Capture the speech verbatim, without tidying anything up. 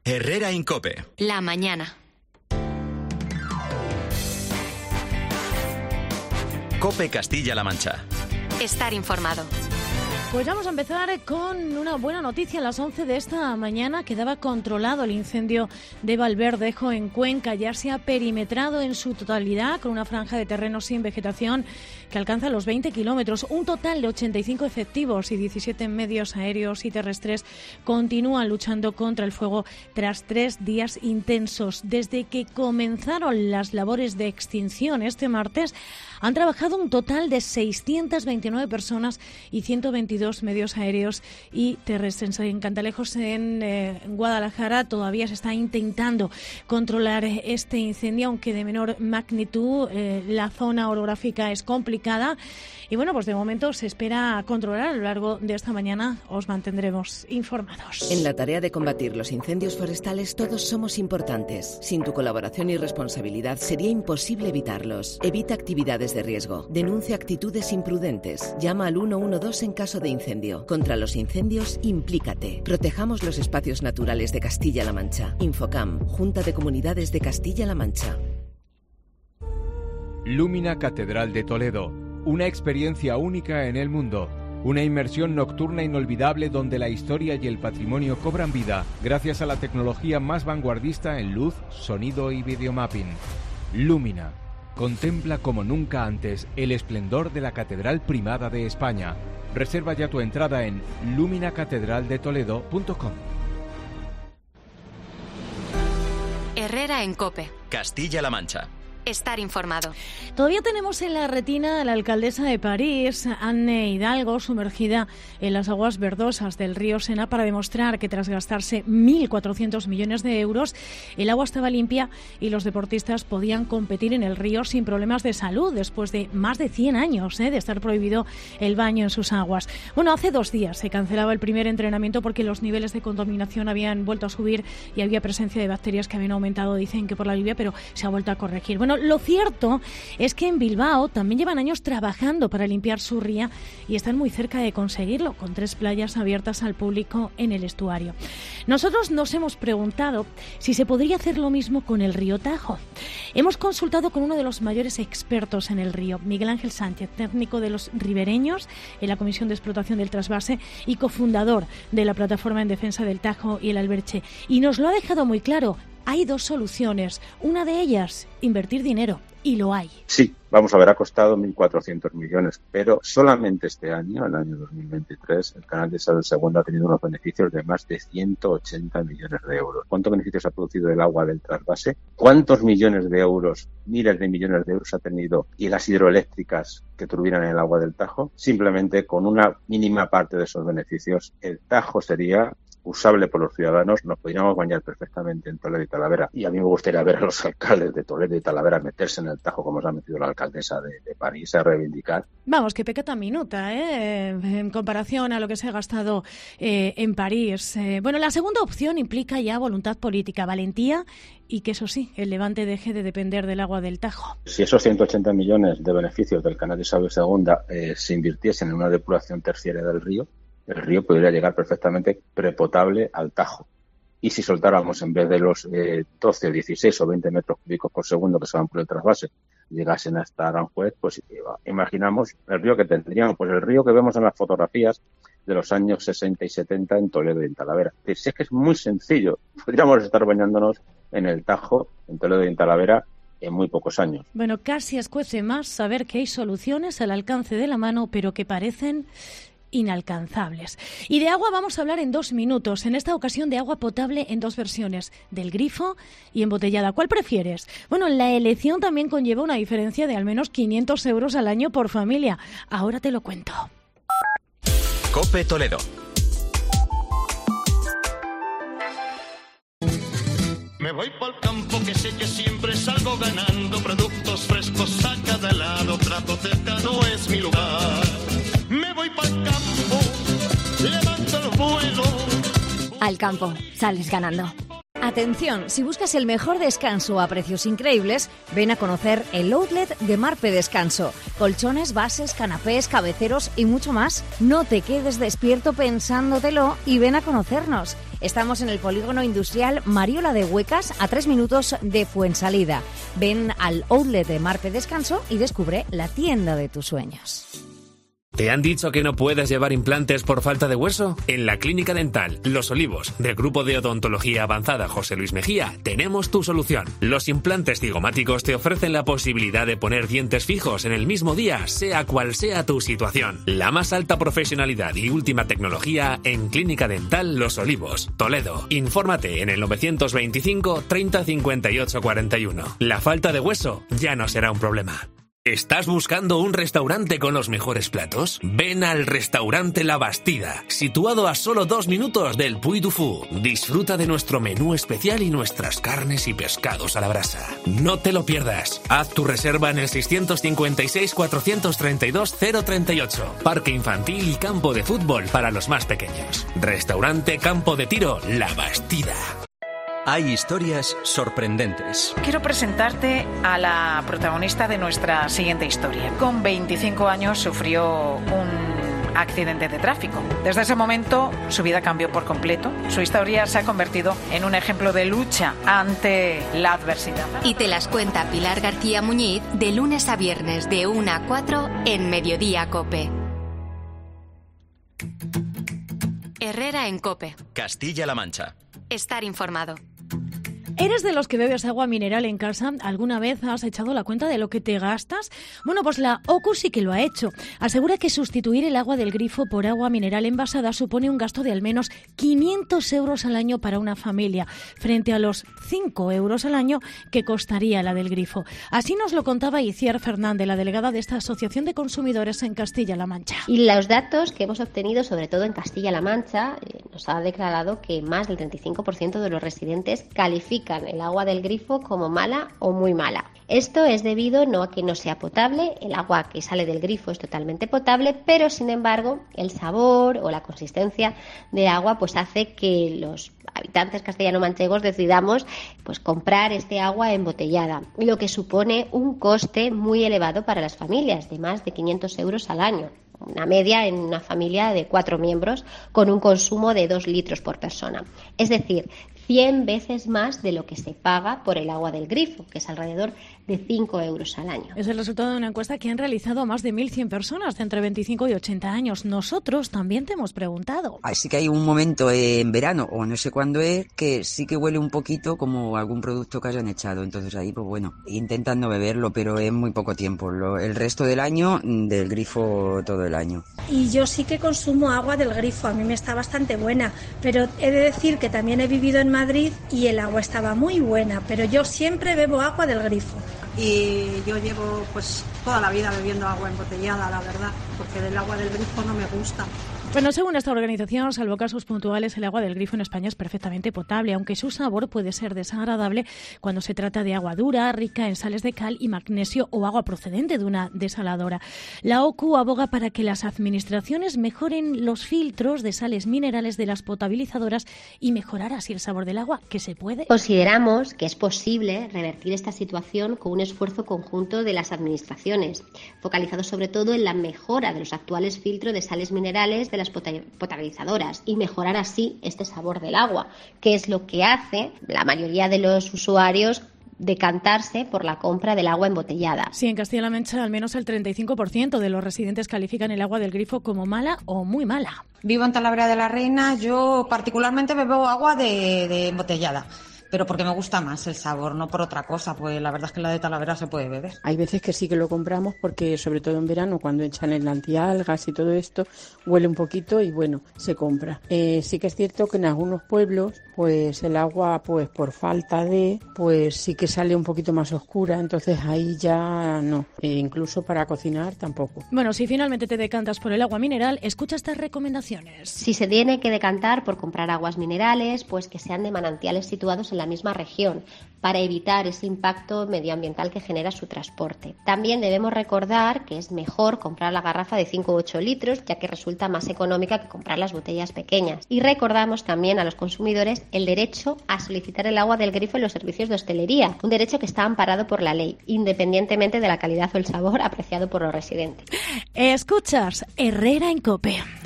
Herrera en COPE. La mañana. COPE Castilla-La Mancha. Estar informado. Pues vamos a empezar con una buena noticia. A las once de esta mañana quedaba controlado el incendio de Valverdejo en Cuenca. Ya se ha perimetrado en su totalidad con una franja de terreno sin vegetación que alcanza los veinte kilómetros. Un total de ochenta y cinco efectivos y diecisiete medios aéreos y terrestres continúan luchando contra el fuego tras tres días intensos. Desde que comenzaron las labores de extinción este martes, han trabajado un total de seiscientas veintinueve personas y ciento veintidós medios aéreos y terrestres. En Cantalejos, en eh, Guadalajara, todavía se está intentando controlar este incendio, aunque de menor magnitud. Eh, la zona orográfica es complicada y bueno, pues de momento se espera controlar. A lo largo de esta mañana os mantendremos informados. En la tarea de combatir los incendios forestales todos somos importantes. Sin tu colaboración y responsabilidad sería imposible evitarlos. Evita actividades de riesgo. Denuncia actitudes imprudentes. Llama al uno uno dos en caso de incendio. Contra los incendios, implícate. Protejamos los espacios naturales de Castilla-La Mancha. Infocam, Junta de Comunidades de Castilla-La Mancha. Lumina Catedral de Toledo. Una experiencia única en el mundo. Una inmersión nocturna inolvidable donde la historia y el patrimonio cobran vida gracias a la tecnología más vanguardista en luz, sonido y videomapping. Lumina. Contempla como nunca antes el esplendor de la Catedral Primada de España. Reserva ya tu entrada en lumina catedral de toledo punto com. Herrera en COPE. Castilla-La Mancha. Estar informado. Todavía tenemos en la retina a la alcaldesa de París, Anne Hidalgo, sumergida en las aguas verdosas del río Sena para demostrar que tras gastarse mil cuatrocientos millones de euros, el agua estaba limpia y los deportistas podían competir en el río sin problemas de salud después de más de cien años ¿eh? de estar prohibido el baño en sus aguas. Bueno, hace dos días se cancelaba el primer entrenamiento porque los niveles de contaminación habían vuelto a subir y había presencia de bacterias que habían aumentado, dicen que por la lluvia, pero se ha vuelto a corregir. Bueno, lo cierto es que en Bilbao también llevan años trabajando para limpiar su ría y están muy cerca de conseguirlo, con tres playas abiertas al público en el estuario. Nosotros nos hemos preguntado si se podría hacer lo mismo con el río Tajo. Hemos consultado con uno de los mayores expertos en el río, Miguel Ángel Sánchez, técnico de los ribereños en la Comisión de Explotación del Trasvase y cofundador de la Plataforma en Defensa del Tajo y el Alberche. Y nos lo ha dejado muy claro. Hay dos soluciones. Una de ellas, invertir dinero. Y lo hay. Sí, vamos a ver, ha costado mil cuatrocientos millones, pero solamente este año, el año dos mil veintitrés, el canal de Isabel segunda ha tenido unos beneficios de más de ciento ochenta millones de euros. ¿Cuántos beneficios ha producido el agua del trasvase? ¿Cuántos millones de euros, miles de millones de euros ha tenido y las hidroeléctricas que turbinan el agua del Tajo? Simplemente con una mínima parte de esos beneficios, el Tajo sería usable por los ciudadanos, nos podríamos bañar perfectamente en Toledo y Talavera. Y a mí me gustaría ver a los alcaldes de Toledo y Talavera meterse en el Tajo como se ha metido la alcaldesa de, de París a reivindicar. Vamos, que pecata minuta, ¿eh? En comparación a lo que se ha gastado eh, en París. Eh, bueno, la segunda opción implica ya voluntad política, valentía y que eso sí, el Levante deje de depender del agua del Tajo. Si esos ciento ochenta millones de beneficios del canal de Isabel segunda eh, se invirtiesen en una depuración terciaria del río, el río podría llegar perfectamente prepotable al Tajo. Y si soltáramos, en vez de los eh, doce, dieciséis o veinte metros cúbicos por segundo que se van por el trasvase, llegasen hasta Aranjuez, pues imaginamos el río que tendríamos, pues el río que vemos en las fotografías de los años sesenta y setenta en Toledo y en Talavera. Es que es muy sencillo. Podríamos estar bañándonos en el Tajo, en Toledo y en Talavera, en muy pocos años. Bueno, casi escuece más saber que hay soluciones al alcance de la mano, pero que parecen inalcanzables. Y de agua vamos a hablar en dos minutos, en esta ocasión de agua potable en dos versiones, del grifo y embotellada. ¿Cuál prefieres? Bueno, la elección también conlleva una diferencia de al menos quinientos euros al año por familia. Ahora te lo cuento. COPE Toledo. Me voy pa'l campo que sé que siempre salgo ganando, productos frescos a cada lado, trato cercano es mi lugar. Me voy pa'l campo, levanto el vuelo. Al campo, sales ganando. Atención, si buscas el mejor descanso a precios increíbles, ven a conocer el outlet de Marpe Descanso. Colchones, bases, canapés, cabeceros y mucho más. No te quedes despierto pensándotelo y ven a conocernos. Estamos en el polígono industrial Mariola de Huecas, a tres minutos de Fuensalida. Ven al outlet de Marpe Descanso y descubre la tienda de tus sueños. ¿Te han dicho que no puedes llevar implantes por falta de hueso? En la Clínica Dental Los Olivos, del Grupo de Odontología Avanzada José Luis Mejía, tenemos tu solución. Los implantes cigomáticos te ofrecen la posibilidad de poner dientes fijos en el mismo día, sea cual sea tu situación. La más alta profesionalidad y última tecnología en Clínica Dental Los Olivos, Toledo. Infórmate en el novecientos veinticinco treinta cincuenta y ocho cuarenta y uno. La falta de hueso ya no será un problema. ¿Estás buscando un restaurante con los mejores platos? Ven al restaurante La Bastida, situado a solo dos minutos del Puy du Fou. Disfruta de nuestro menú especial y nuestras carnes y pescados a la brasa. No te lo pierdas. Haz tu reserva en el seiscientos cincuenta y seis cuatrocientos treinta y dos cero treinta y ocho. Parque infantil y campo de fútbol para los más pequeños. Restaurante Campo de Tiro La Bastida. Hay historias sorprendentes. Quiero presentarte a la protagonista de nuestra siguiente historia. Con veinticinco años sufrió un accidente de tráfico. Desde ese momento su vida cambió por completo. Su historia se ha convertido en un ejemplo de lucha ante la adversidad. Y te las cuenta Pilar García Muñiz de lunes a viernes de una a cuatro en Mediodía COPE. Herrera en COPE. Castilla-La Mancha. Estar informado. ¿Eres de los que bebes agua mineral en casa? ¿Alguna vez has echado la cuenta de lo que te gastas? Bueno, pues la O C U sí que lo ha hecho. Asegura que sustituir el agua del grifo por agua mineral envasada supone un gasto de al menos quinientos euros al año para una familia, frente a los cinco euros al año que costaría la del grifo. Así nos lo contaba Iciar Fernández, la delegada de esta Asociación de Consumidores en Castilla-La Mancha. Y los datos que hemos obtenido, sobre todo en Castilla-La Mancha, eh, nos ha declarado que más del treinta y cinco por ciento de los residentes califican el agua del grifo como mala o muy mala. Esto es debido no a que no sea potable, el agua que sale del grifo es totalmente potable, pero sin embargo el sabor o la consistencia de agua pues hace que los habitantes castellano-manchegos decidamos pues comprar este agua embotellada, lo que supone un coste muy elevado para las familias, de más de quinientos euros al año. Una media en una familia de cuatro miembros con un consumo de dos litros por persona. Es decir, cien veces más de lo que se paga por el agua del grifo, que es alrededor de cinco euros al año. Es el resultado de una encuesta que han realizado a más de mil cien personas de entre veinticinco y ochenta años. Nosotros también te hemos preguntado. Así que hay un momento en verano, o no sé cuándo es, que sí que huele un poquito como algún producto que hayan echado. Entonces ahí, pues bueno, intentan no beberlo, pero es muy poco tiempo. Lo, el resto del año, del grifo todo el año. Y yo sí que consumo agua del grifo, a mí me está bastante buena, pero he de decir que también he vivido en Madrid y el agua estaba muy buena, pero yo siempre bebo agua del grifo. Y yo llevo pues toda la vida bebiendo agua embotellada, la verdad, porque del agua del grifo no me gusta. Bueno, según esta organización, salvo casos puntuales, el agua del grifo en España es perfectamente potable, aunque su sabor puede ser desagradable cuando se trata de agua dura, rica en sales de cal y magnesio o agua procedente de una desaladora. La O C U aboga para que las administraciones mejoren los filtros de sales minerales de las potabilizadoras y mejorar así el sabor del agua, que se puede. Consideramos que es posible revertir esta situación con un esfuerzo conjunto de las administraciones, focalizado sobre todo en la mejora de los actuales filtros de sales minerales de las potabilizadoras y mejorar así este sabor del agua, que es lo que hace la mayoría de los usuarios decantarse por la compra del agua embotellada. Sí, en Castilla-La Mancha al menos el treinta y cinco por ciento de los residentes califican el agua del grifo como mala o muy mala. Vivo en Talavera de la Reina, yo particularmente bebo agua de, de embotellada. Pero porque me gusta más el sabor, no por otra cosa, pues la verdad es que la de Talavera se puede beber. Hay veces que sí que lo compramos porque, sobre todo en verano, cuando echan el antialgas y todo esto, huele un poquito y bueno, se compra. Eh, sí que es cierto que en algunos pueblos, pues el agua, pues por falta de, pues sí que sale un poquito más oscura, entonces ahí ya no, e incluso para cocinar tampoco. Bueno, si finalmente te decantas por el agua mineral, escucha estas recomendaciones. Si se tiene que decantar por comprar aguas minerales, pues que sean de manantiales situados en la misma región, para evitar ese impacto medioambiental que genera su transporte. También debemos recordar que es mejor comprar la garrafa de cinco u ocho litros, ya que resulta más económica que comprar las botellas pequeñas. Y recordamos también a los consumidores el derecho a solicitar el agua del grifo en los servicios de hostelería, un derecho que está amparado por la ley, independientemente de la calidad o el sabor apreciado por los residentes. Escuchas Herrera en COPE.